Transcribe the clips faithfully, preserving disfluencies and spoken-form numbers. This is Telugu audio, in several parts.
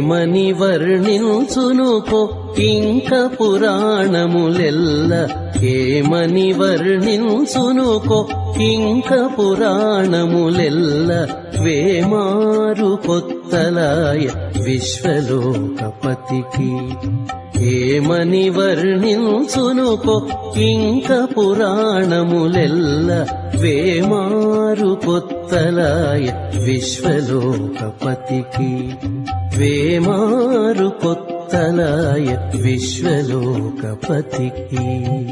ఏమని వర్ణించునుకో ఇంక పురాణములెల్ల ఏమని వర్ణించునుకో ఇంక పురాణములెల్ల వేమారు కొత్తలాయ విశ్వలోకపతికి ఏమని వర్ణించునుకో ఇంక పురాణములెల్ల వేమారు కొత్తలాయ విశ్వలోకపతికి వేమారు కొత్తలాయ విశ్వలోకపతికి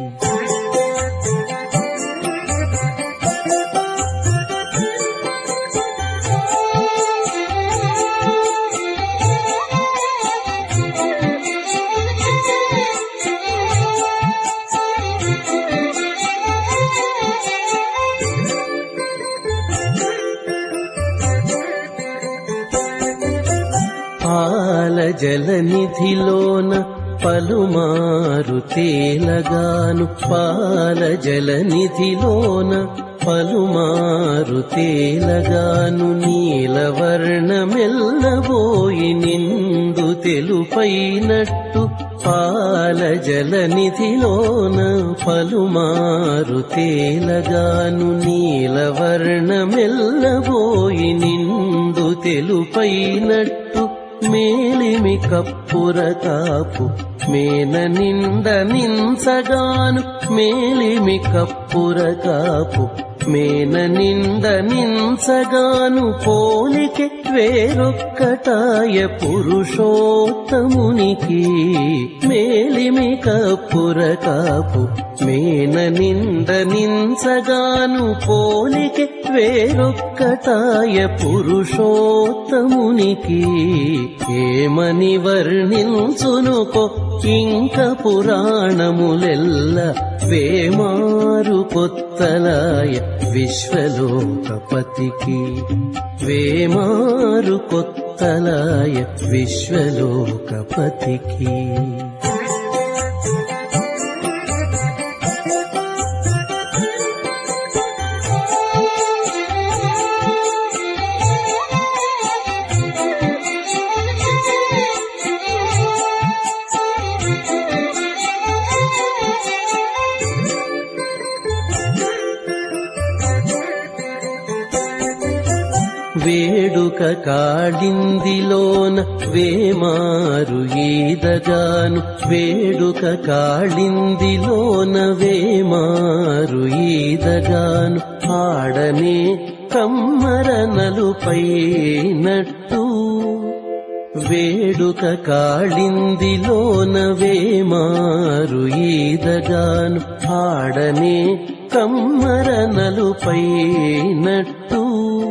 పాల జలనిధిలోన పలుమారు తేలగాను పాల జలనిధిలోన పలుమారు తేలగాను నీలవర్ణమెల్లబోయి నిందు తెలుపైనట్టు పాల జలనిధిలోన పలుమారు తేలగాను నీలవర్ణమెల్లబోయి నిందు తెలుపైనట్టు మేలిమి కప్పుర కాపు మేన నింద నింసగాను మేలిమి కప్పుర కాపు మేన నింద నింసగాను పోలికే వేరొక్కటాయ పురుషోత్తమునికి మేలిమి కప్పుర కాపు మేన నింద నింసగాను పోలికే వేరొక్కటాయ పురుషోత్తమునికి ఏమని వర్ణించునుకో ఇంక పురాణములెల్ల వేమారు కొత్తలాయ విశ్వలోకపతికి వేమారు కొత్తలాయ విశ్వలోకపతికి వేడుక కాళిందిలోన వేమారు ఈదగాను వేడుక కాళిందిలోన వేమారు ఈదగాను ఆడనే కమ్మరనలుపైనట్టు వేడుక కాళిందిలోన వేమారు ఈదగాను ఆడనే కమ్మరనలుపైనట్టు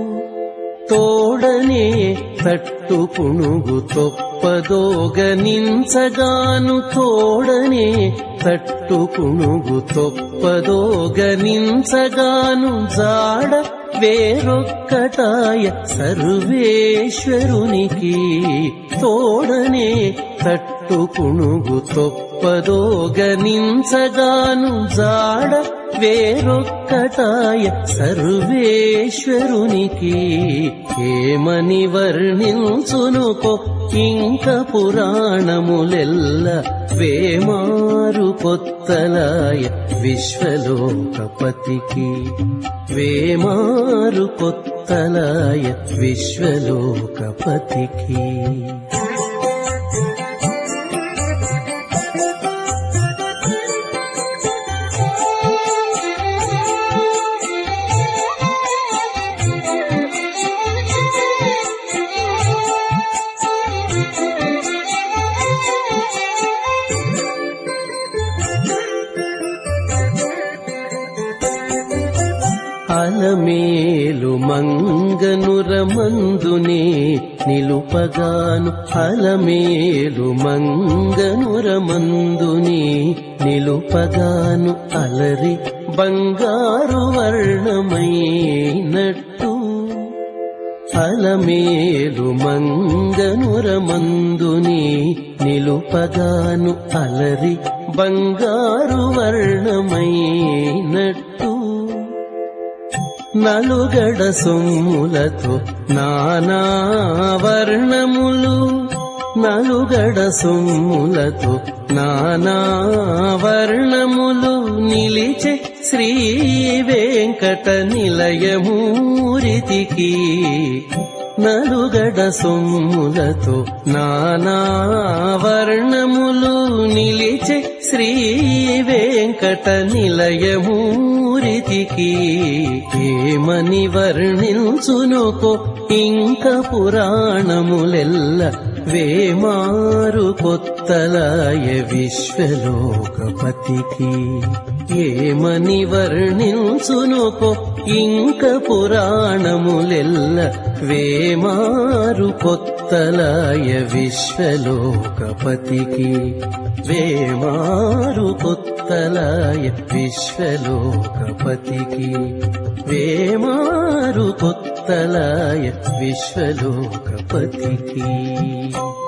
తోడనే తట్టు పుణుగు తొప్పదోగనించగాను తోడనే తట్టు పుణుగు తొప్పదోగనించగాను జాడ వేరొక్కటాయ సర్వేశ్వరునికి తోడనే తట్టు పుణుగు తొప్పదోగనించగాను జాడ వేరొక్కటాయ సర్వేశ్వరునికి ఏమని వర్ణించునుకో ఇంక పురాణములెల్ల వేమారు కొత్తలాయ విశ్వలోకపతికి వేమారు కొత్తలాయ విశ్వలోకపతికి అలమేలు మంగనురమందునే నిలుపగాను అలమేలు మంగనురమందునే నిలుపగాను అలరి బంగారు వర్ణమైనట్టు అలమేలు మంగనురమందునే నిలుపగాను అలరి బంగారు వర్ణమైనట్టు నలుగడ సొమ్ములతో నానా వర్ణములు నలుగడ సొమ్ములతో నానా వర్ణములు నిలిచే శ్రీ వెంకట నిలయమూరితికి నలుగడ సొమ్ములతో నానా వర్ణములు నిలిచే శ్రీ వెంకట నిలయమూరితికి ఏమని వర్ణించునుకో ఇంక పురాణములెల్ల వేమారు కొత్తలాయ విశ్వలోకపతికి ఏమని వర్ణించునుకో ఇంక పురాణములెల్ల వేమారు కొత్తలాయ విశ్వలోకపతికి వేమారు కొత్తలాయ విశ్వలోకపతికి వేమారు కొత్తలాయ విశ్వలోకపతికి